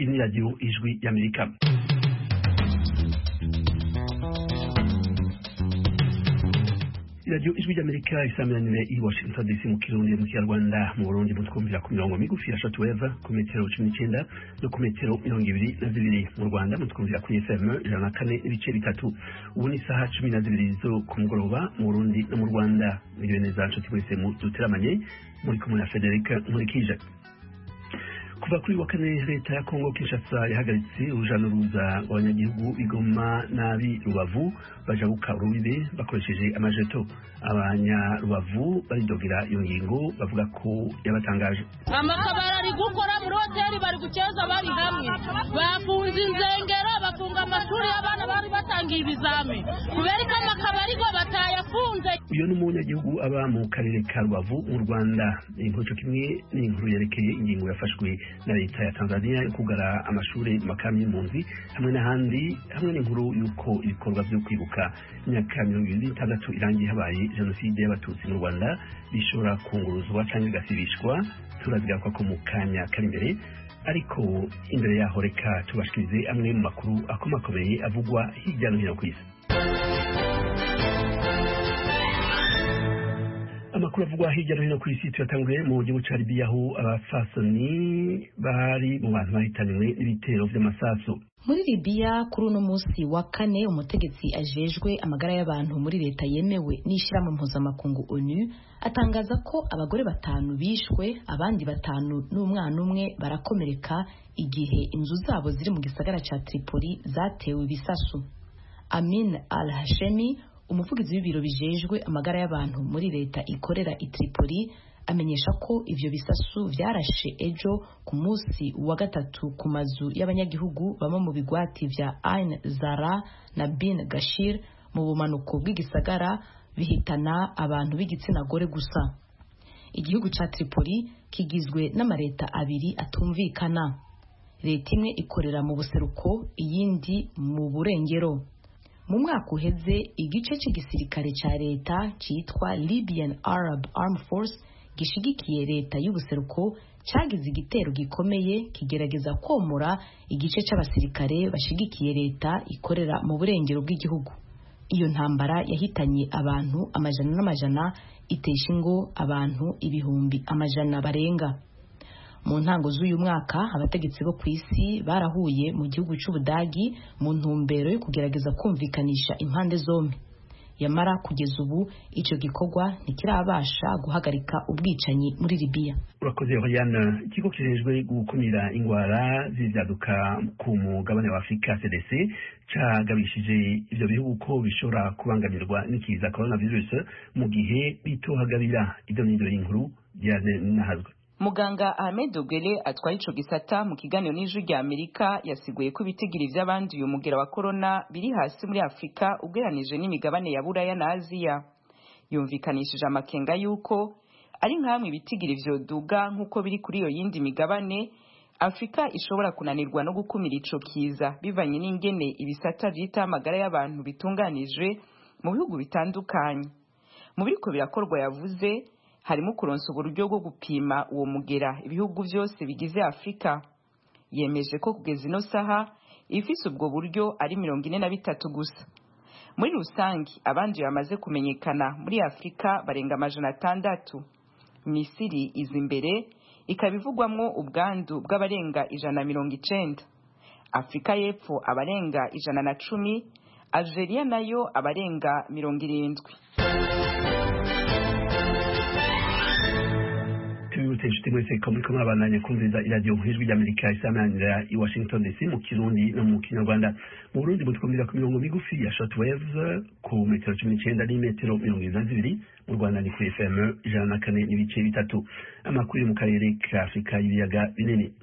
ini radio Ijwi y'Amerika. Radio Ijwi y'Amerika isaminanire i Washington DC mu Kirundi mu Kinyarwanda mu Burundi mutwumvira ku mirongo migufi ya shortwave ku metero 19 no ku metero 22 mu Rwanda mutwumvira ku FM 104.3 ubu ni saha 12 zo ku mugoroba mu Burundi no mu Rwanda miliyo neza nshuti mwese mu duteramanye muri kumwe na Federica Nkurikije. Kuva kuri wa kane leta ya Kongo Kinshasa yahagaritse uruja n'uruza rw'abanyagihugu b'Igoma n'abi Rubavu bajabuka urubibe bakoresheje amajeto. Abanyarubavu baridogera iyo ngingo bavuga ko yabatangaje. Amakabara ari gukora muri hoteli bari guceza bari hamwe bafunze inzengero bafunga amashuri y'abana bari batangiye ibizame kubera ko amakabari go batayafunze. Uyo n'umunyagihugu aba mu karere ka Rubavu mu Rwanda. Inkuru kimwe n'inkuru yerekeye ingingo yafashwe na leta ya Tanzania yo kugara amashuri makamyi impunzi hamwe n'ahandi hamwe n'inkuru yuko ibikorwa byo kwibuka imyaka 26 irangiye habaye jenoside y'abatutsi mu Rwanda bishobora kunguruzwa cyangwa gasibishwa turazigaruka ko mu kanya kari imbere, ariko imbere yaho reka tubashikirize amwe mu makuru akomakomeye avugwa hirya no hino ku isi. Amakuru avugwa hirya no hino ku isi tuyatanguye mu gihugu ca Libya aho abafasoni bari mu bantu bahitanywe n'ibitero vy'amasasu. Muri Libya kuri uno munsi wa kane umutegetsi ajejwe amagara y'abantu muri leta yemewe n'ishirahamwe mpuzamakungu ONU atangaza ko abagore 5 bishwe abandi 5 n'umwana umwe barakomereka igihe inzu zabo ziri mu gisagara ca Tripoli zatewe ibisasu. Amin al-Hashemi umuvugizi w'ibiro bijejwe amagara y'abantu muri leta ikorera i Tripoli amenyesha ko ivyo bisasu vyarashe ejo ku munsi wa gatatu ku mazu y'abanyagihugu bamwe mu bigwati vya Ain Zara na Bin Gashir mu bumanuko bw'igisagara bihitana abantu b'igitsina gore gusa. Igihugu ca Tripoli kigizwe n'amareta abiri atumvikana. Leta imwe ikorera mu buseruko iyindi mu burengero. Mu mwaka uheze igice cy'igisirikare ca leta citwa Libyan Arab Armed Force gishigikiye leta y'ubuseruko cagize igitero gikomeye kigerageza komora igice c'abasirikare bashigikiye leta ikorera mu burengero bw'igihugu. Iyo ntambara yahitanye abantu amajana n'amajana itesha ingo abantu ibihumbi amajana barenga. Mu ntango z'uyu mwaka abategetsi bo kw'isi barahuye mu gihugu c'Ubudagi mu ntumbero yo kugerageza kumvikanisha impande zombi. Yamara kugeza ubu ico gikorwa ntikirabasha guhagarika ubwicanyi muri Libya. Urakoze Oriane. Ikigo kijejwe gukumira ingwara z'ivyaduka ku mugabane wa Afrika CDC cagabishije ivyo bihugu ko bishobora kubangamirwa n'ikiza coronavirus mu gihe bitohagabira. Ivyo n'ivyo inkuru nahazwe. Muganga Ahmed Ogele atwaye ico gisata mu kiganiro n'Ijwi ry'Amerika yasiguye ko ibitigiri vy'abandi uyu mugera wa corona biri hasi muri Afrika ugeranije n'imigabane ya Buraya na Aziya. Yumvikanishije amakenga yuko ari nkamwe ibitigiri vyoduga nkuko biri kuri iyo yindi migabane, Afrika ishobora kunanirwa no gukumira ico kiza bivanye n'ingene ibisata vyita amagara y'abantu bitunganijwe mu bihugu bitandukanye. Mu biriko birakorwa yavuze harimo kuronsa uburyo bwo gupima uwo mugera ibihugu byose bigize Afrika. Yemeje ko kugeza ino saha ifise ubwo buryo ari 43 gusa. Muri rusangi abandi bamaze kumenyekana muri Afrika barenga amajana 6. Misiri izi imbere ikabivugwamwo ubwandu bw'abarenga 190. Afrika y'Epfo abarenga 110, Algeria nayo abarenga 70. Inshuti mwese muri kumwe abandanya kumviriza iradiyo Ijwi ry'Amerika isamanira i Washington DC mu Kirundi no mu Kinyarwanda. Mu Burundi mutwumvira ku mirongo migufi ya shortwave ku metero 19 n'imetero 22. Mu Rwanda ni ku FM 104.3. Amakuru mu karere ka Afrika y'ibiyaga binini.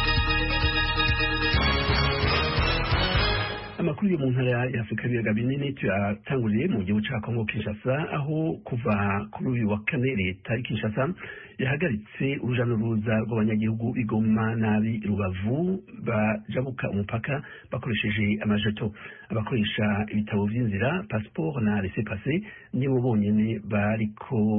Amakuru yo mu ntara ya Afrika y'ibiyaga binini tuyatanguriye mu gihugu ca Kongo Kinshasa aho kuva kuri uyu wa kane leta ya Kinshasa yahagaritse uruja n'uruza rw'abanyagihugu b'Igoma n'abi Rubavu bajabuka umupaka bakoresheje amajeto. Abakoresha ibitabo vy'inzira passport na laissez-passer nibo bonyene bariko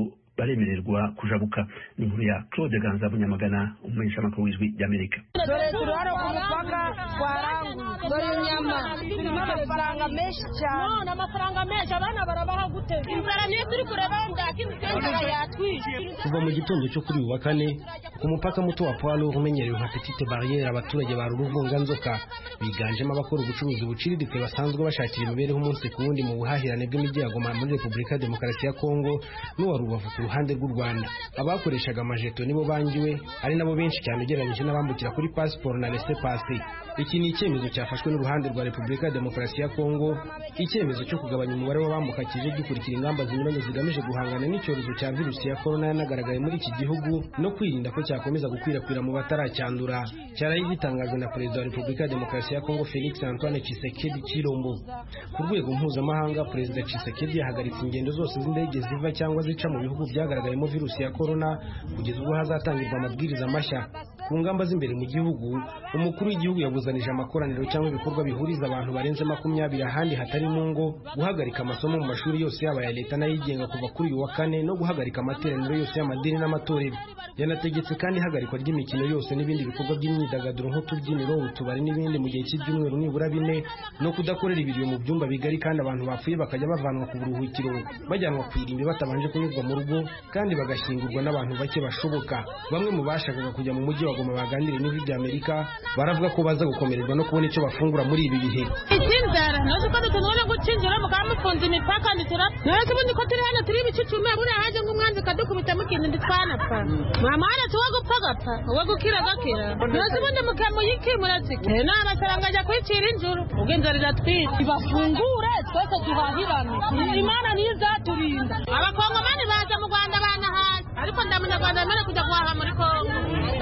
baremererwa kujabuka. Ni inkuru ya Claude Ganza Munyamagana, umumenyeshamakuru w'Ijwi ry'Amerika. Dore turi hano ku mupaka twaranguye, dore inyama zirimo amafaranga menshi cyane. Amafaranga menshi abana barabaha gute? Inzara niyo turi kureba ndakindi cyangwa yatwishe. Kuva mu gitondo cyo kuri uwa kane ku mupaka muto wa Poids Lourds umenyerewe nka Petite Barrière, abaturage ba Ruruvunganzoka biganjemo abakora ubucuruzi buciriritse basanzwe bashakira imibereho umunsi ku wundi mu buhahirane bw'imijyi ya Goma muri Repubulika ya Demokarasi ya Kongo n'uwa Rubavu ku ruhande rw'u Rwanda. Abakoreshaga amajeto nibo bangiwe, ari nabo benshi cyane ugereranyije n'abambukira kuri passport na laissez-passer. Iki ni icyemezo cyafashwe n'uruhande rwa Repubulika ya Demokarasi ya Kongo, icyemezo cyo kugabanya umubare w'abambuka kije gikurikira ingamba zinyuranye zigamije guhangana n'icyorezo cya virusi ya corona yanagaragaye muri iki gihugu no kwirinda ko cyakomeza gukwirakwira mu bataracyandura. Cyaraye gitangajwe na Perezida wa Repubulika ya Demokarasi ya Kongo Felix Antoine Tshisekedi Chilombo. Ku rwego mpuzamahanga, Perezida Tshisekedi yahagaritse ingendo zose z'indege ziva cyangwa zica mu bihugu byagaragayemo virusi ya corona kugeza ubwo hazatangirwa amabwiriza mashya. Ku ngamba z'imbere mu gihugu, umukuru w'igihugu yabuzanije amakoraniro cyangwa ibikorwa bihuriza abantu barenze 20 ahandi hatari mu ngo, guhagarika amasomo mu mashuri yose yaba ya leta n'ayigenga kuva kuri uyu wa kane no guhagarika amateraniro yose y'amadini n'amatorero. Yanategetse kandi ihagarikwa ry'imikino yose n'ibindi bikorwa by'imyidagaduro nk'utubyiniro, utubari n'ibindi mu gihe cy'ibyumweru nibura 4 no kudakorera ibiryo mu byumba bigari, kandi abantu bapfuye bakajya bavanwa ku buruhukiro bajyanwa ku irimbi batabanje kunyurwa mu rugo kandi bagashyingurwa n'abantu bake bashoboka. Bamwe mu bashakaga kujya mu mujyi wa Goma baganiriye n'Ijwi ry'Amerika baravuga ko baza gukomererwa no kubona icyo bafungura muri ibi bihe. Ikinzara nazo ko dutunone gucinjira mu kamufunze imipaka nditira nazo bundi ko turi hano turi ibicucume buri haje ngumwanze kadukubita mukintu nditwanapfa mama hano tuwa gupfa gapfa uwo gukira gakira nazo bundi mukamo yikimuratsike n'abafaranga ajya kwicira injuru ugenderera twite bafungure twese duhahirane. Imana niyo izaturinda. Abakongomani baza mu Rwanda bana hasi ariko ndamunyarwanda mbere kujya guhaha muri Kongo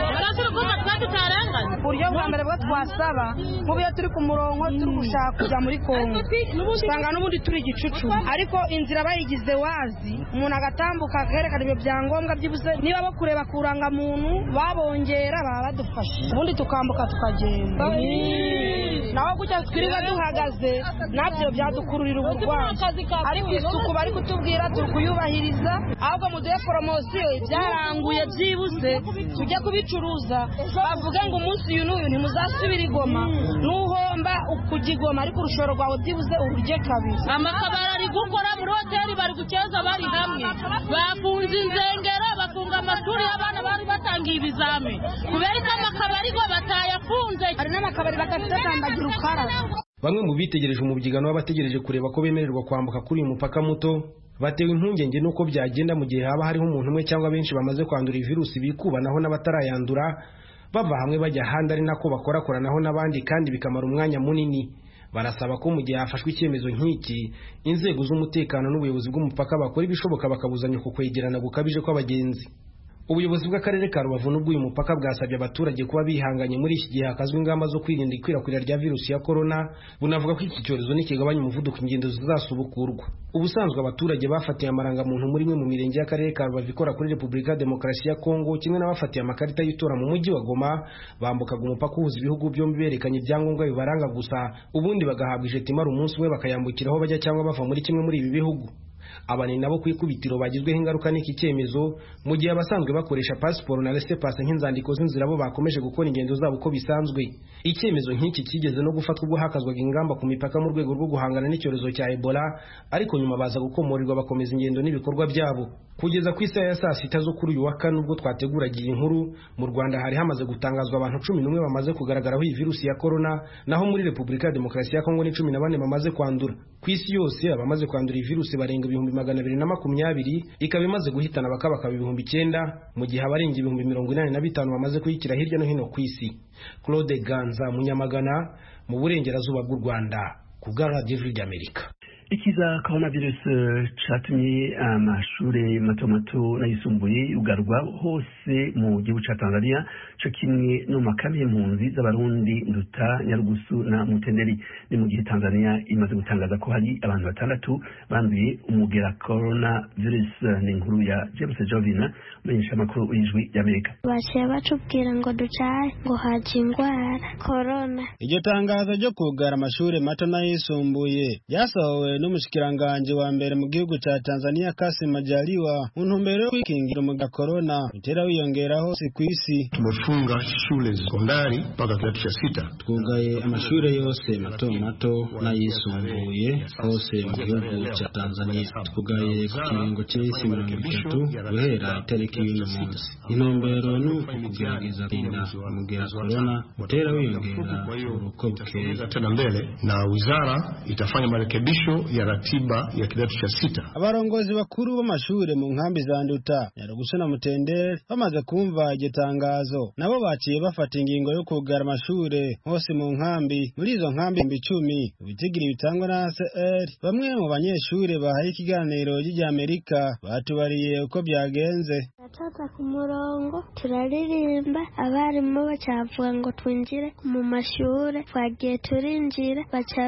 uburyo bwa mbere bwo twasaba nk'ubu iyo turi ku murongo turi gushaka kujya muri Kongo usanga n'ubundi turi igicucu, ariko inzira bayigize wazi umuntu agatambuka akerekana ibyo byangombwa byibuze niba bo kureba kuranga muntu babongera baba badufashe ubundi tukambuka tukagenda. Naho gutya twiriwe duhagaze nabyo byadukururira uburwayi, ariko isuku bari kutubwira turi kuyubahiriza, ahubwo muduhe poromosiyo ibyaranguye byibuze tujye kubicuruza bavuga ngo umunsi uyu n'uyu ntimuzasubira i Goma, nuhomba ukujya i Goma ariko urushoro rwawe byibuze urye kabiri. Amakabari ari gukora muri hoteli bari gukeza bari hamwe, bafunze inzengero bafunga amashuri y'abana bari batangiye ibizame kubera ko amakabari go batayafunze, hari n'amakabari batatandagira ukara. Bamwe mu bitegereje umubyigano w'abategereje kureba ko bemererwa kwambuka kuri uyu mupaka muto batewe impungenge nuko byagenda mu gihe haba hariho umuntu umwe cyangwa benshi bamaze kwandura virusi bikubanaho n'abatarayandura bava hamwe bajya ahandi, ari nako bakorakoranaho n'abandi kandi bikamara umwanya munini. Barasaba ko mu gihe hafashwe icyemezo nk'iki inzego z'umutekano n'ubuyobozi bw'umupaka bakora ibishoboka bakabuzanya ku kwegerana gukabije kw'abagenzi. Ubuyobozi bw'akarere ka Rubavu n'ubwo uyu mupaka bwasabye abaturage kuba bihanganye muri iki gihe hakazwe ingamba zo kwirinda ikwirakwira rya virusi ya corona, bunavuga ko iki cyorezo nikigabanya umuvuduko ingendo zizasubukurwa. Ubusanzwe abaturage bafatiye amarangamuntu muri mwe mu mirenge y'akarere ka Rubavu ikora kuri Repubulika ya Demokarasi ya Kongo kimwe n'abafatiye amakarita y'itora mu mujyi wa Goma bambukaga umupaka uhuza ibihugu byombi berekanye ibyangombwa bibaranga gusa, ubundi bagahabwa ijeti imara umunsi umwe bakayambukiraho bajya cyangwa bava muri kimwe muri ibi bihugu. Abani nabo kwikubitiro bagizweho ingaruka n'iki cyemezo mu gihe abasanzwe bakoresha passport na laissez-passer nk'inzandiko z'inzira bo bakomeje gukora ingendo zabo uko bisanzwe. Icyemezo nk'iki kigeze no gufatwa ubwo hakazwaga ingamba ku mipaka mu rwego rwo guhangana n'icyorezo cya Ebola, ariko nyuma baza gukomorirwa bakomeza ingendo n'ibikorwa byabo. Kugeza ku isaha ya saa 6 zo kuri uyu wa kane ubwo twateguragiye inkuru, mu Rwanda hari hamaze gutangazwa abantu 11 bamaze kugaragaraho iyi virusi ya corona, naho muri Repubulika ya Demokarasi ya Kongo ni 14 bamaze kwandura. Ku isi yose abamaze kwandura iyi virusi barenga 220, ikaba imaze guhitana bakabaka 9,000 mu gihe abarenga 85,000 bamaze kuyikira hirya no hino ku isi. Claude Ganza Munyamagana mu burengerazuba bw'u Rwanda ku bwa Radio y'Amerika. Ikiza coronavirus catumye amashure mato mato n'ayisumbuye yugarwa hose mu gihugu ca Tanzania, co kimwe no makambi y'impunzi z'abarundi Nduta, Nyarugusu na Mutenderi. Ni mu gihe Tanzania imaze gutangaza ko hari abantu 6 banduye umugera coronavirus. Ni inkuru ya James Jovina umenyesha amakuru w'Ijwi ry'Amerika. Baciye batubwira ngo ducaye ngo haje ingwara corona. Iryo tangazo ryo kugara amashure mato n'ayisumbuye ryasohowe n'umushikiranganje wa mbere mu gihugu ca Tanzania Kassim Majaliwa mu ntumbero yo kwikingira umugera corona utera wiyongeraho si kwisi. Tumefunga shule sekondari mpaka kidato cha 6. Twugaye amashure yose mato mato n'ayisumbuye hose mu gihugu ca Tanzania. Twugaye ku kiringo c'isi 30 guhera itariki y'uno munsi. Intumbero ni ukugerageza kurinda umugera corona utera wiyongera uko bukeye. Tena mbele na wizara itafanya marekebisho ya ratiba ya kidato cha 6. Abarongozi bakuru b'amashure mu nkambi za Nduta, Nyarugusu na Mutendere bamaze kumva iryo tangazo nabo baciye bafata ingingo yo kugara amashure hose mu nkambi. Muri izo nkambi 10 ibitigiri bitangwa na ACR, bamwe mu banyeshure bahaye ikiganiro ry'Amerika batubariye uko byagenze. Tata ku murongo turaririmba, abarimu bacavuga ngo twinjire mu mashure, twagiye turinjira,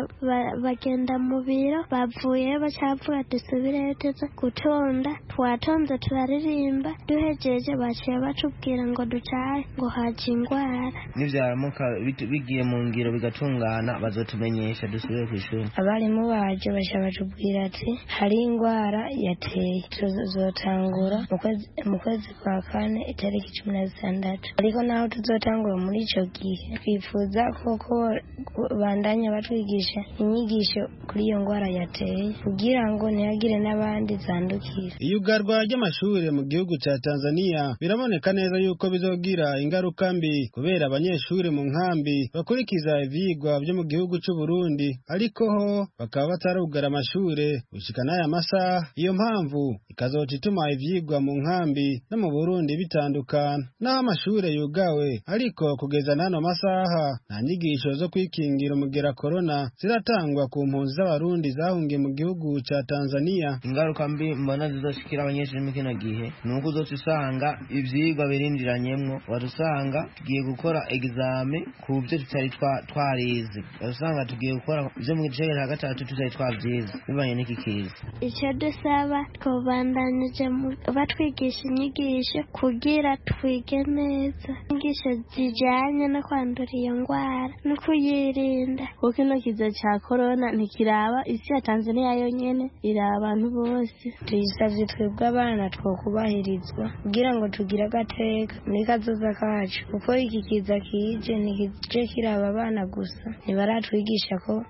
bagenda mu biro, bavuye bacavuga dusubire teza gutonda, twatonze turaririmba, duhejeje baciye batubwira ngo ducaye ngo haje ingwara. Nivyaramuka bigiye mu ngiro bigatungana bazotumenyesha dusubire ku ishuri. Abarimu baje batubwira ati hari ingwara yateye, tuzotangura mu kwezi kwa kane itariki 16, ariko naho tuzotangura muri ico gihe twifuza koko bandanya batwigisha inyigisho kuri iyo ngwara yateye kugira ngo ntihagire n'abandi zandukira. Iyugarwa ry'amashure mu gihugu ca Tanzania biraboneka neza yuko bizogira ingaruka mbi kubera abanyeshure mu nkambi bakurikiza ivyigwa byo mu gihugu c'u Burundi, ariko ho bakaba batarugara amashure gushika n'aya masaha. Iyo mpamvu ikazota ituma ivyigwa mu nkambi no mu Burundi bitandukana. Naho amashure yugawe ariko kugeza n'ano masaha nta nyigisho zo kwikingira umugera corona ziratangwa ku mpunzi z'abarundi zahungiye mu gihugu ca Tanzania. Ingaruka mbi mbona zizoshikira abanyeshure mu kino gihe nuko uzosanga ivyigwa birindiranyemwo, wadusanga tugiye gukora exame ku byo tutari twarize, wadusanga tugiye gukora ivyo mu gice cya gatatu tutari twavyize bibanye n'iki kiza. Icyo dusaba twobandanije batwigisha inyigisho kugira twige neza, inyigisho zijanye no kwandura iyo ngwara no kuyirinda, kuko ino kiza ca corona ntikiraba isi ya Tanzania yonyene, iraba abantu bose. Tuyisavye twebwe abana twokubahirizwa kugira ngo tugire agateka muri kazoza kacu, kuko iki kiza kije ntikije kiraba abana gusa, ntibaratwigisha ko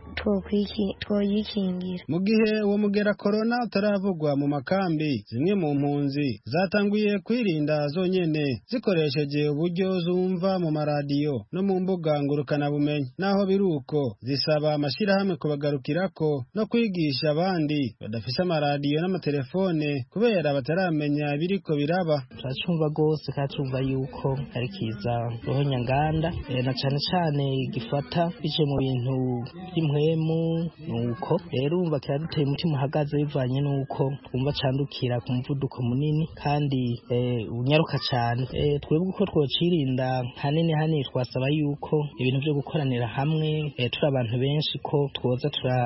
twoyikingira. Mu gihe uwo mugera corona utaravugwa mu makambi, zimwe mu mpunzi zatanguye kwirinda zonyene zikoresheje uburyo zumva mu maradiyo no mu mbuga ngurukana bumenyi. Naho biruko zisaba amashirahamwe kubagarukirako no kwigisha abandi badafise amaradiyo n'amatelefone kubera bataramenya biriko biraba. Turacumva gose kacumva yuko ari kiza rohonyanganda na cane cane gifata bije mu bintu by'impwemu, nuko rero umva kiraduteye umutima uhagaze bivanye nuko twumva candukira ku muvuduko munini kandi unyaruka cyane. Twebwe uko twocirinda hanini twasaba yuko ibintu byo gukoranira hamwe turi abantu benshi ko twoza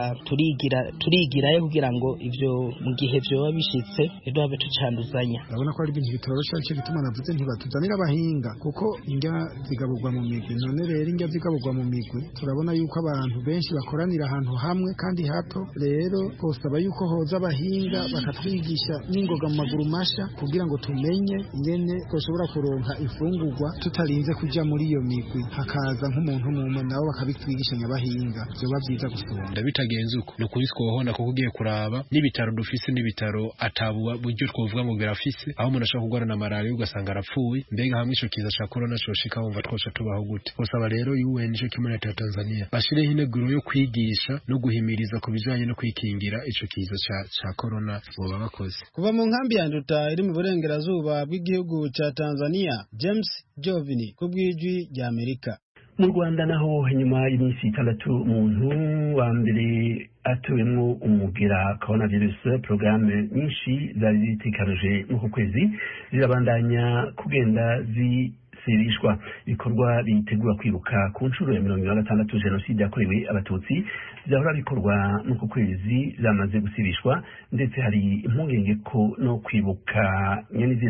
turigirayo kugira ngo ivyo mu gihe vyoba bishitse edobe tucanduzanya. Ndabona ko ari ibintu bitorosha, cyo gituma navuze ntibatuzanira abahinga kuko indya zigaburwa mu migwi. None rero indya zigaburwa mu migwi turabona yuko abantu benshi bakoranira ahantu hamwe kandi hato, rero posaba yuko hoza abahinga bakatwigisha n'ingoga mu maguru masha kugira ngo tumenye ingene twoshobora kuronka ifungurwa tutarinze kuja muri iyo migwi, hakaza nk'umuntu mumwe nabo bakabitwigishanya abahinga, byoba byiza gusumba. Ndabitagenze uko no kubiswohona kuko ugiye kuraba n'ibitaro dufise n'ibitaro atabuwa buryo twovuga ngo birafise, aho umuntu ashobora kugwara na malaria ugasanga arapfuye. Mbega hamwe ico kiza ca corona coshika wumva twosha tubaho gute? Gusaba rero UN ico kimwe na Tanzania bashireho integuro yo kwigisha no guhimiriza ku bijanye no kwikingira ico kiza ca corona boba bakoze. Kuva mu nkambi ya Nduta iri mu burengerazuba bw'igihugu ca Tanzania, James Jovini kubw'ijwi rya Amerika. Mu Rwanda naho nyuma y'iminsi 6 umuntu wa mbere atuwemwo umugera coronavirus, programme nyinshi zari zitekanije mu kwezi zirabandanya kugenda zisirishwa. Ibikorwa bitegura kwibuka ku nshuro ya 26 jenoside yakorewe abatutsi byahora bikorwa mu kwezi zamaze gusirishwa, ndetse hari impungenge ko no kwibuka nyenizina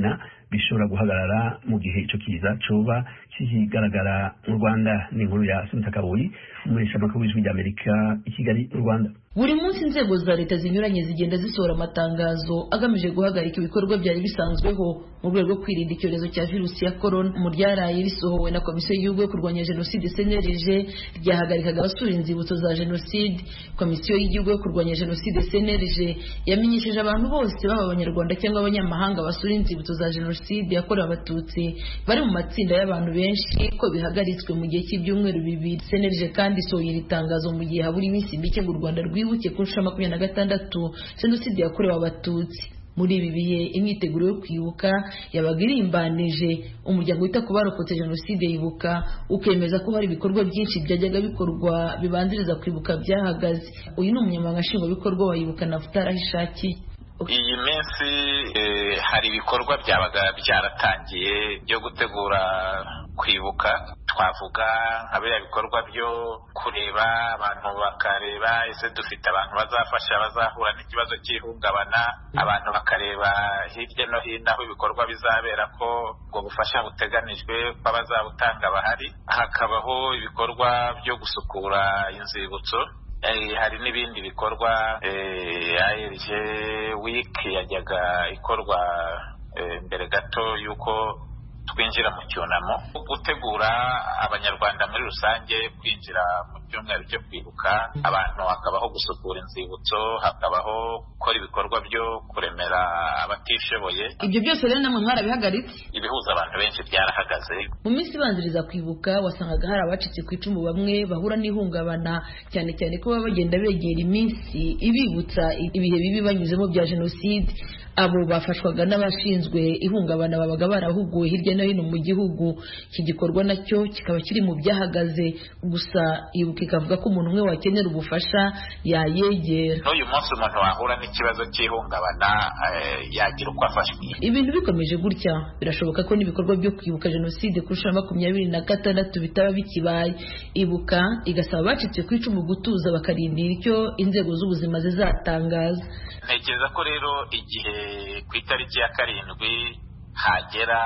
bishobora guhagarara mu gihe ico kiza coba kigaragara mu Rwanda. Ni inkuru ya Asumta Kaboyi, umumenyeshamakuru w'Ijwi ry'Amerika i Kigali mu Rwanda. Buri munsi inzego za leta zinyuranye zigenda zisohora amatangazo agamije guhagarika ibikorwa byari bisanzweho mu rwego rwo kwirinda icyorezo cya virusi ya corona. Mu ryaraye risohowe na Komisiyo y'Igihugu yo kurwanya Jenoside CNLG ryahagarikaga abasura inzibutso za Jenoside. Komisiyo y'Igihugu yo kurwanya Jenoside CNLG yamenyesheje abantu bose baba abanyarwanda cyangwa abanyamahanga basura inzibutso za Jenoside yakorewe Abatutsi bari mu matsinda y'abantu benshi ko bihagaritswe mu gihe cy'ibyumweru bibiri. CNLG kandi isohoye iri tangazo mu gihe habura iminsi mike ngo u Rwanda rwibuke ku nshuro 26 Jenoside yakorewe Abatutsi. Muri ibi bihe imyiteguro yo kwibuka yabaga irimbanije. Umuryango wita ku barokotse Jenoside yibuka ukemeza ko hari ibikorwa byinshi byajyaga bikorwa bibanziriza kwibuka byahagaze. Uyu ni umunyamabanga nshingwabikorwa wa Yibuka Nafuta Ishakiye. Iyi minsi hari ibikorwa byabaga byaratangiye byo gutegura kwibuka. Twavuga nka biriya bikorwa byo kureba abantu bakareba ese dufite abantu bazafasha bazahura n'ikibazo cy'ihungabana, abantu bakareba hirya no hino aho ibikorwa bizabera ko ubwo bufasha buteganijwe ko abazabutanga bahari. Hakabaho ibikorwa byo gusukura inzibutso. Hari n'ibindi bikorwa ARG week yajyaga ikorwa mbere gato yuko twinjira mu cyunamo, gutegura abanyarwanda muri rusange kwinjira mu cyumweru cyo kwibuka abantu. Hakabaho gusukura inzibutso, hakabaho gukora ibikorwa byo kuremera abatishoboye. Ibyo byose rero namwe mwarabihagaritse. Ibihuza abantu benshi byarahagaze. Mu minsi ibanziriza kwibuka wasangaga hari abacitse ku icumu bamwe bahura n'ihungabana, cyane cyane ko baba bagenda begera iminsi ibibutsa ibihe bibi banyuzemo bya Jenoside. Abo bafashwaga n'abashinzwe ihungabana babaga barahuguwe hirya no hino mu gihugu. Iki gikorwa nacyo kikaba kiri mu byahagaze, gusa Ibuka ikavuga ko umuntu umwe wakenera ubufasha yayegera. N'uyu munsi umuntu wahura n'ikibazo cy'ihungabana yagira uko afashwe. Ibintu bikomeje gutya birashoboka ko n'ibikorwa byo kwibuka Jenoside ku nshuro 26 bitaba bikibaye. Ibuka igasaba abacitse ku icumu gutuza bakarindira icyo inzego z'ubuzima zizatangaza. Ntekereza ko rero igihe ku itariki ya 7 hagera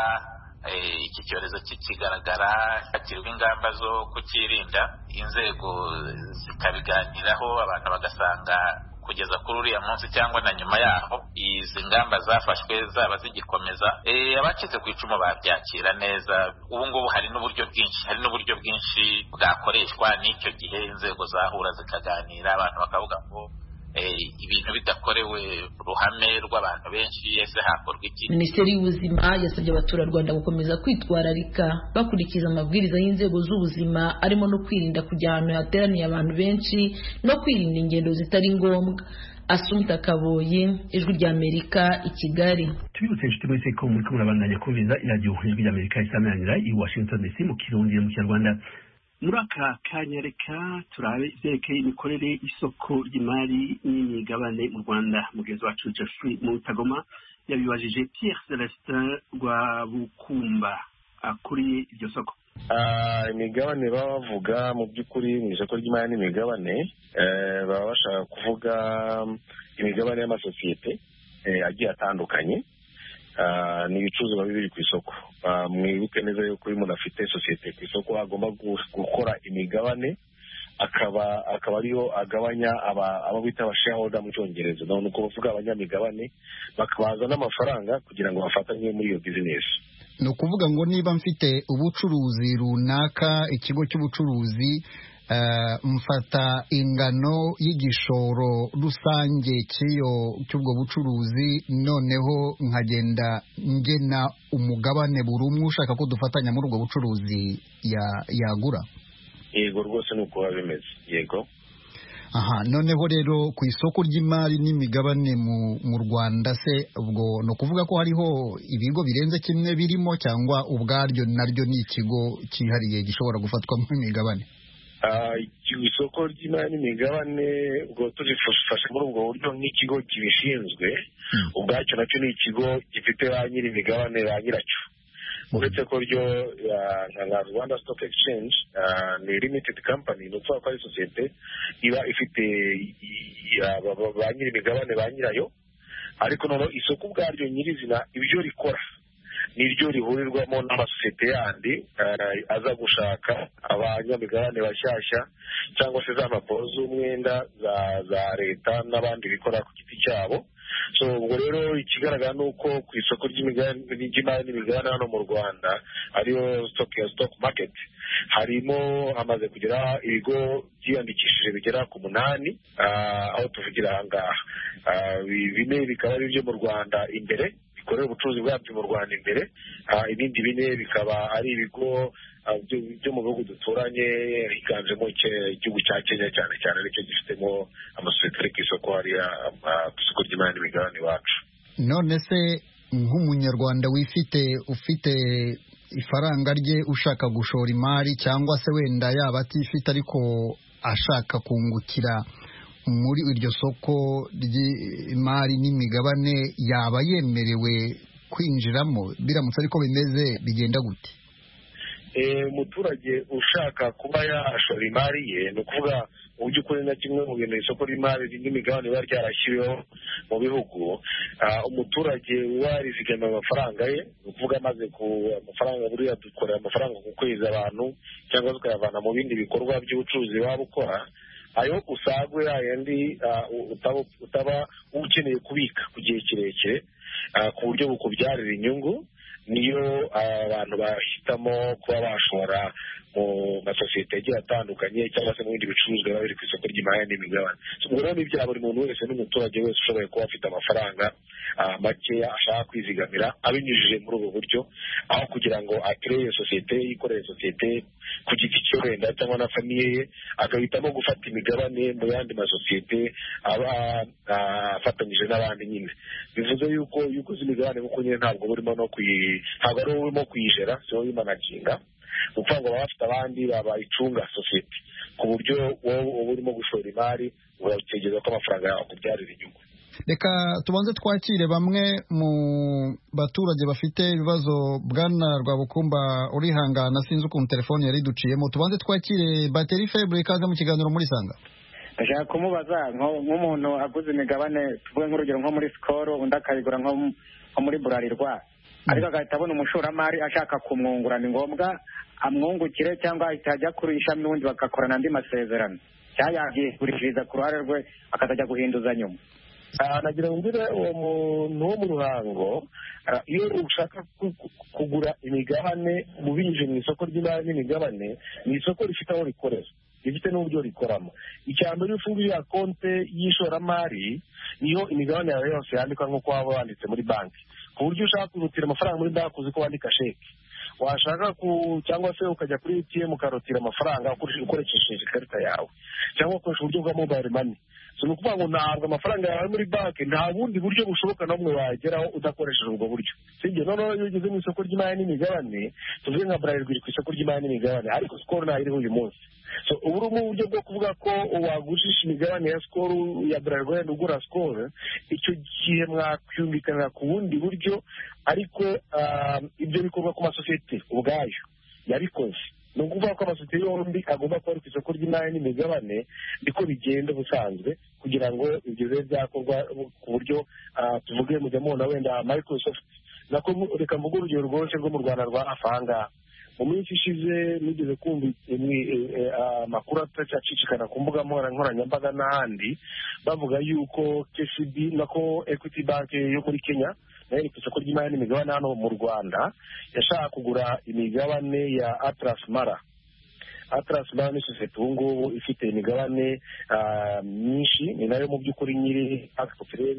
iki cyorezo kigaragara, hakirwa ingamba zo kukirinda, inzego zikabiganiraho, abantu bagasanga kugeza kuri uriya munsi cyangwa na nyuma yaho izi ngamba zafashwe zaba zigikomeza, abacitse ku icumu babyakira neza. Ubu ngubu hari n'uburyo bwinshi bwakoreshwa n'icyo gihe inzego zahura zikaganira, abantu bakavuga ngo ibintu bidakorewe ruhame rw'abantu benshi ese hakorwa iki. Minisiteri y'Ubuzima yasabye abaturarwanda gukomeza kwitwararika bakurikiza amabwiriza y'inzego z'ubuzima, arimo no kwirinda kujya ahantu hateraniye abantu benshi no kwirinda ingendo zitari ngombwa. Asumta Kaboyi, Ijwi ry'Amerika i Kigali. Tubibutse inshuti mwese ko muri kumwe n'abandanya kumviza iradiyo Ijwi ry'Amerika isamanira i Washington DC mu Kirundi mu Kinyarwanda. Muri aka kanya reka turabe ivyerekeye imikorere y'isoko ry'imari n'imigabane mu Rwanda. Mugenzi wacu Jeffrey Mutagoma yabibajije Pierre Celestin Rwabukumba akuriye iryo soko. Imigabane baba bavuga mu by'ukuri mu isoko ry'imari n'imigabane baba bashaka kuvuga imigabane y'amasosiyete agiye atandukanye. Ni ibicuruzwa biri ku isoko. Mwibuke neza yuko iyo umuntu afite sosiyete ku isoko agomba gukora imigabane, akaba ariyo agabanya abo bita abashareholder mu cyongereza. Ni uko bavuga abanyamigabane bakabaza n'amafaranga kugira ngo bafatanye muri iyo business. Ni ukuvuga ngo niba mfite ubucuruzi runaka, ikigo cy'ubucuruzi mfata ingano y'igishoro rusange cy'ubwo bucuruzi, noneho nkagenda ngena umugabane buri umwe ushaka ko dufatanya muri ubwo bucuruzi yagura. Yego rwose ni uko bimeze. Yego. Aha, noneho rero ku isoko ry'imari n'imigabane mu Rwanda se ubwo no kuvuga ko hariho ibigo birenze kimwe birimo, cyangwa ubwaryo naryo ni ikigo cyihariye gishobora gufatwamo imigabane? Isoko ry'imari n'imigabane ubwo turifasha muri ubwo buryo nk'ikigo kibishinzwe, ubwacyo nacyo ni ikigo gifite ba nyiri imigabane ba nyiracyo. Uretse ko ryo nka Rwanda Stock Exchange ni limited company, ni ukuvuga ko ari sosiyete iba ifite ba nyiri imigabane ba nyirayo, ariko noneho isoko ubwaryo nyirizina ibyo rikora niryo rihurirwamo n'amasosiyete yandi aza gushaka abanyamigabane bashyashya cyangwa se za mpapuro z'umwenda za leta n'abandi bikora ku giti cyabo. So ubwo rero ikigaragara ni uko ku isoko ry'imari n'imigabane hano mu Rwanda ariyo stock market hamaze kugera ibigo byiyandikishije bigera ku 8 aho tuvugira aha ngaha. 4 bikaba ari ibyo mu Rwanda imbere bikorera ubucuruzi bwabyo mu Rwanda imbere, ibindi 4 bikaba ari ibigo byo mu bihugu duturanye higanjemo igihugu cya Kenya cyane cyane nicyo gifitemo amasosiyete ari ku isoko hariya ku isoko ry'imari n'imigabane iwacu. None se nk'umunyarwanda ufite ifaranga rye ushaka gushora imari cyangwa se wenda yaba atifite ariko ashaka kungukira muri iryo soko ry'imari n'imigabane yaba yemerewe kwinjiramo? Biramutse ariko bimeze bigenda gute? Umuturage ushaka kuba yashora imari ye ni ukuvuga mu by'ukuri na kimwe mu bintu isoko ry'imari n'imigabane biba ryarashyiriweho mu bihugu, umuturage warizigama amafaranga ye, ni ukuvuga amaze ku amafaranga buriya dukorera amafaranga ku kwezi abantu cyangwa tukayavana mu bindi bikorwa by'ubucuruzi waba ukora, ayo usagwe yayandi utaba ukeneye kubika ku gihe kirekire ku buryo bukubyarira inyungu, niyo abantu bahitamo kuba bashora mu masosiyete agiye atandukanye cyangwa se mu bindi bicuruzwa biba biri ku isoko ry'imari n'imigabane. Ubwo rero ni ibya buri muntu wese n'umuturage wese ushoboye kuba afite amafaranga makeya ashaka kwizigamira abinyujije muri ubu buryo, aho kugira ngo akereye sosiyete yikorere sosiyete ku giti cye wenda cyangwa na famiye ye, agahitamo gufata imigabane mu yandi masosiyete aba afatanyije n'abandi nyine. Bivuze yuko uzi imigabane kuko nyine ntabwo urimo kuyijera, si wowe uyimanaginga, ni ukuvuga ngo baba bafite abandi bayicunga sosiyete ku buryo wowe uba urimo gushora imari urategereza ko amafaranga yawe akubyarira inyungu. Reka tubanze twakire bamwe mu baturage bafite ibibazo. Bwana Rwabukumba urihangana, sinzi ukuntu telefone yari duciyemo. Tubanze twakire Bateri Febre, ikaze mu kiganiro muri Sanga. Ndashaka kumubaza nk'umuntu aguze imigabane, tuvuge nk'urugero nko muri Skol, undi akayigura nko muri Bralirwa, ariko agahita abona umushoramari ashaka kumwungura, ni ngombwa amwungukire cyangwa ahita ajya kuri ishami n'ubundi bagakorana andi masezerano, cyangwa yagurishiriza ku ruhare rwe akazajya guhinduza nyuma? Nagira ngo ngire uwo muntu wo mu Ruhango, iyo ushaka kugura imigabane mubinyuje mu isoko ry'imari n'imigabane, ni isoko rifite aho rikorera, rifite n'uburyo rikoramo. Icya mbere ufunguye konte y'ishoramari, niyo imigabane yawe yose yandikwa nk'uko waba wanditse muri banki, ku buryo ushaka kurutira amafaranga muri banki uzi ko wandika sheke, washaka cyangwa se ukajya kuri ATM ukarutira amafaranga ukoresheje ikarita yawe, cyangwa ukoresha uburyo bwa mobile money. So ni ukuvuga ngo ntabwo amafaranga yawe muri banki nta bundi buryo bushoboka n'umwe wageraho udakoresheje ubwo buryo. Sibyo, noneho iyo ugeze mu isoko ry'imari n'imigabane, tuvuge nka Bralirwa iri ku isoko ry'imari n'imigabane, ariko Skol ntayo iriho uyu munsi. So ubu ni uburyo bwo kuvuga ko wagushisha imigabane ya Skol ya Bralirwa yenda ugura Skol, icyo gihe mwakwiyumvikanira ku bundi buryo, ariko ibyo bikorwa ku masosiyete ubwayo yabikoze. Ni ukuvuga ko amasosiyete yombi agomba kuba ari ku isoko ry'imari n'imigabane, niko bigenda ubusanzwe, kugira ngo ibyo bibe byakorwa ku buryo tuvuge mujya mubona wenda Microsoft, nako reka mvuge urugero rwose rwo mu Rwanda rwa hafi aha ngaha. Mu minsi ishize nigeze kumva amakuru atacicikana ku mbuga nkoranyambaga n'ahandi, bavuga yuko KCB nako Equity Bank yo muri Kenya nayo ku isoko ry'imari n'imigabane hano mu Rwanda yashaka kugura imigabane ya Atlas Mara. Atlas Mara ni sosiyete ubu ngubu ifite imigabane myinshi, ni nayo mu by'ukuri nyiri Bank Populaire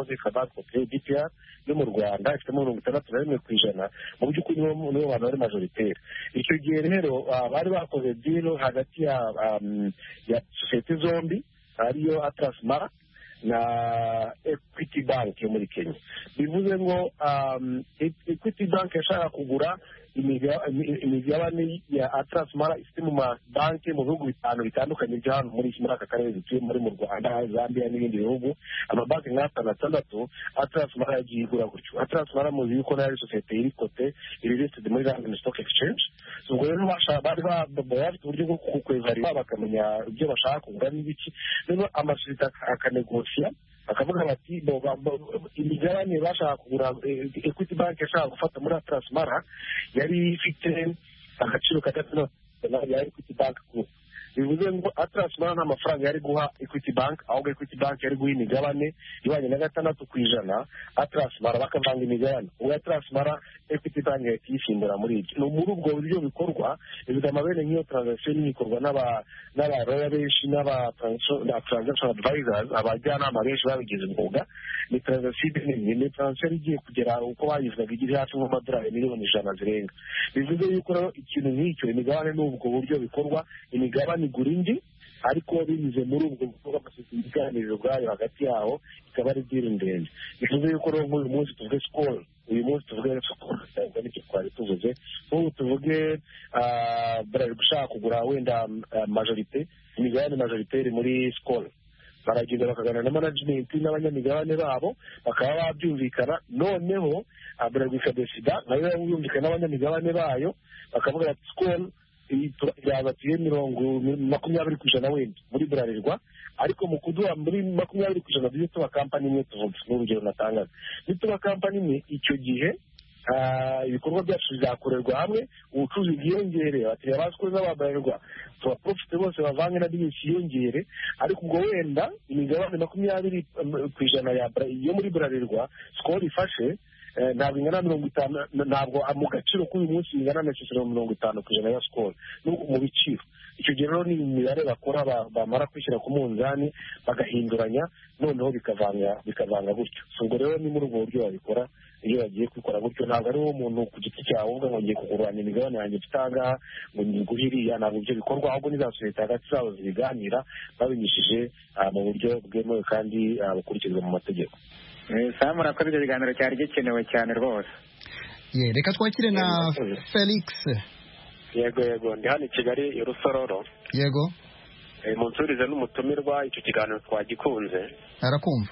BPR yo mu Rwanda, ifitemo 61%. Mu by'ukuri nibo bantu bari majoritaire. Icyo gihe rero bari bakoze deal hagati ya sosiyete zombi ariyo Atlas Mara na Equity Bank yo muri Kenya. Bivuze ngo Equity Bank yashaka kugura imigabane ya Atlas Mara ifite mu mabanki mu bihugu 5 bitandukanye byo hano muri aka karere dutuye muri mu Rwanda, Zambia n'ibindi bihugu. Amabanki nk'atandatu Atlas Mara yagiye igura gutyo. Atlas Mara muzi yuko nayo sosiyete iri kote, iri listed muri London Stock Exchange. So ubwo rero bari bafite uburyo bwo kwevarira bakamenya ibyo bashaka kugura n'ibiki, noneho amasosiyete akanegosiya bakavuga bati imigabane bashaka kugura Equity Bank yashaka gufata muri Atlas Mara yari ifite agaciro kadafite ya Equity Bank Group. Bivuze ngo Atlas Mara nta mafaranga yari guha Equity Bank, ahubwo Equity Bank yari guha imigabane ibanye na 6% Atlas Mara bakavanga imigabane. Ubu Atlas Mara Equity Bank yisimbura muri ibyo. No muri ubwo buryo bikorwa ibigama bene nk'iyo transaction ikorwa n'aba benshi n'aba transaction advisors, abajyanama benshi babigize umwuga. Ni transaction igiye kugera uko bayivuga igiye hafi $100 miliyoni zirenga. Bivuze yuko rero ikintu nk'icyo imigabane n'ubwo buryo bikorwa, imigabane igura indi ariko binyuze muri ubwo bukorwa bw'imiganiriro bwayo hagati yaho ikaba ari deal ndende. Bivuze yuko rero nk'uyu munsi tuvuge Skol, uyu munsi tuvuge Skol n'icyo twari tuvuze, nk'ubu tuvuge bari gushaka kugura wenda majorite, imigabane majoritaire muri Skol, baragenda bakaganira na management n'abanyamigabane babo bakaba babyumvikana, noneho Bralirwa Desida nayo yumvikana n'abanyamigabane bayo bakavuga ati Skol yabatiye 20% wenda muri Bralirwa, ariko mu kuduha muri 20% byo tuba company imwe tuvuga n'urugero natangaza nituba company imwe, icyo gihe ibikorwa byacu bizakorerwa hamwe, ubucuruzi bwiyongere, abakiriya baskoze n'ababarirwa tuba profite bose bavange na byinshi yongere. Ariko ubwo wenda imigabane 20% yo muri Bralirwa Skol ifashe ntabwo ingana 50, ntabwo mu gaciro k'uyu munsi ingana na 50% ya Skol mu biciro. Icyo gihe rero ni imibare bakora bamara kwishyira ku munzani bagahinduranya, noneho bikavanga gutyo. Ubwo rero ni muri ubwo buryo babikora. Iyo bagiye kwikora gutyo ntabwo ari umuntu ku giti cyawe uvuga ngo ngiye kugurana imigabane yanjye mfitanga ngo nguririya, ntabwo ibyo bikorwa, ahubwo ni za sosiyete hagati zabo zibiganira babinyishije mu buryo bwemewe kandi bukurikizwa mu mategeko. Sam, murakoze, icyo kiganiro cyari gikenewe cyane rwose. Reka twakire na Felix. Yego ndi hano i Kigali i Rusororo. Yego. Munsurize n'umutumirwa, icyo kiganiro twagikunze. Arakumva.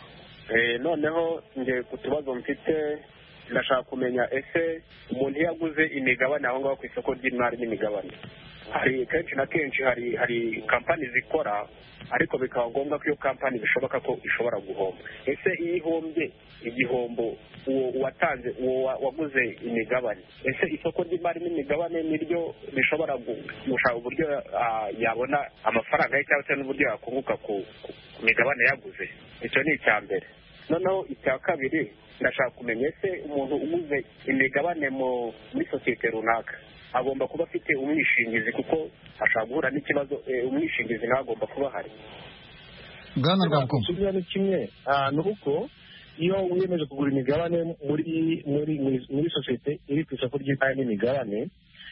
Noneho ngiye ku tubazo mfite, ndashaka kumenya ese umuntu yaguze imigabane aho ngaho ku isoko ry'imari n'imigabane, hari kenshi na kenshi hari kampani zikora, ariko bikaba ngombwa ko iyo kampani bishoboka ko ishobora guhomba. Ese iyo ihombye igihombo uwo waguze imigabane, ese isoko ry'imari n'imigabane niryo bishobora gushaka uburyo yabona amafaranga ye cyangwa se n'uburyo yakunguka ku migabane yaguze? Icyo ni icya mbere. Noneho icya kabiri, ndashaka kumenya ese umuntu uguze imigabane muri sosiyete runaka agomba kuba afite umwishingizi, kuko ashaka guhura n'ikibazo, umwishingizi nawe agomba kuba ahari. Bwana Rwabukumva, ni kimwe nuko iyo wiyemeje kugura imigabane muri sosiyete iri ku isoko ry'imari n'imigabane,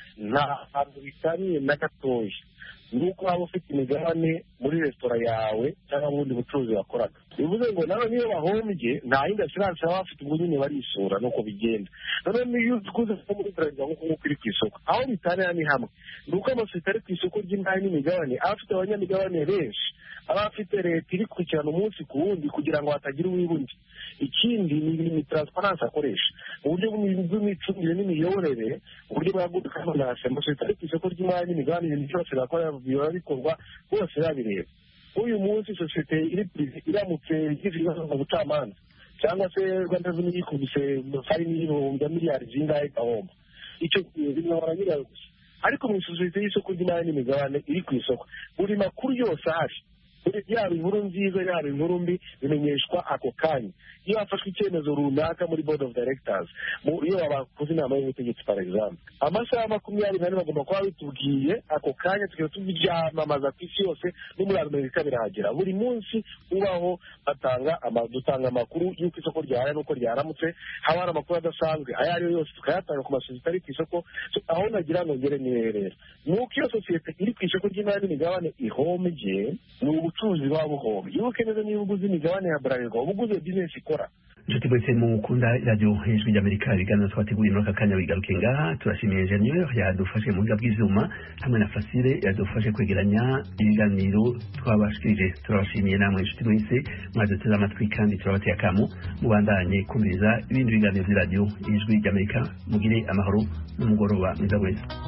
ntabwo bitaniye na gatoya nuko waba ufite imigabane muri resitora yawe cyangwa mu bundi bucuruzi wakoraga. Bivuze ngo nawe niyo bahombye nta yindi asiranse baba bafite, ubwo nyine barisura nuko bigenda. Noneho niyo uguze muri Bralirwa nk'uko iri ku isoko, aho bitanira ni hamwe, nuko amasosiyete ari ku isoko ry'imari n'imigabane aba afite abanyamigabane benshi, aba afite leta iri gukurikirana umunsi ku wundi kugira ngo hatagira uwibundi. Ikindi ni transparency akoresha mu buryo bw'imicungire n'imiyoborere, uburyo bwa good governance. Amasosiyete ari ku isoko ry'imari n'imigabane ibintu byose biba bikorwa bose babireba. Uyu munsi sosiyete iramutse igize ibibazo mu bucamanza cyangwa se Rwanda Revenue yikubise fayini y'ibihumbi miliyari zingahe igahomba, icyo binahora nyirayo gusa. Ariko mu sosiyete y'isoko ry'imari n'imigabane iri ku isoko, buri makuru yose ahari, yaba inkuru nziza yaba inkuru mbi, bimenyeshwa ako kanya. Iyo hafashwe icyemezo runaka muri board of directors, iyo babakoze inama y'ubutegetsi par exemple, amasaha 24 bagomba kuba bitubwiye ako kanya, tukaba tubyamamaza ku isi yose no muri Amerika birahagera. Buri munsi ubaho dutanga amakuru y'uko isoko ryahari n'uko ryaramutse, haba hari amakuru adasanzwe ayo ari yo yose tukayatanga ku masosiyete ari ku isoko. Aho nagira ngo ngere niherera nuko iyo sosiyete iri ku isoko ry'imari n'imigabane ihombye, ni ubucuruzi buba buhombye. Iyo ukeneye niba uguze imigabane ya Bralirwa uba uguze business ikora. Inshuti mwese mukunda radio Ijwi ry'Amerika, ibiganiro twateguye muri aka kanya bigaruke ngaha. Turashimiye Engineer yadufashe mu buryo bw'ivyuma hamwe na Fasile yadufashe kwegeranya ibiganiro twabashikije. Turabashimiye namwe inshuti mwese mwaduteze amatwi, kandi turabateye akamo mubandanye kumviriza ibindi biganiro by'iradio Ijwi ry'Amerika. Mugire amahoro n'umugoroba mwiza wese.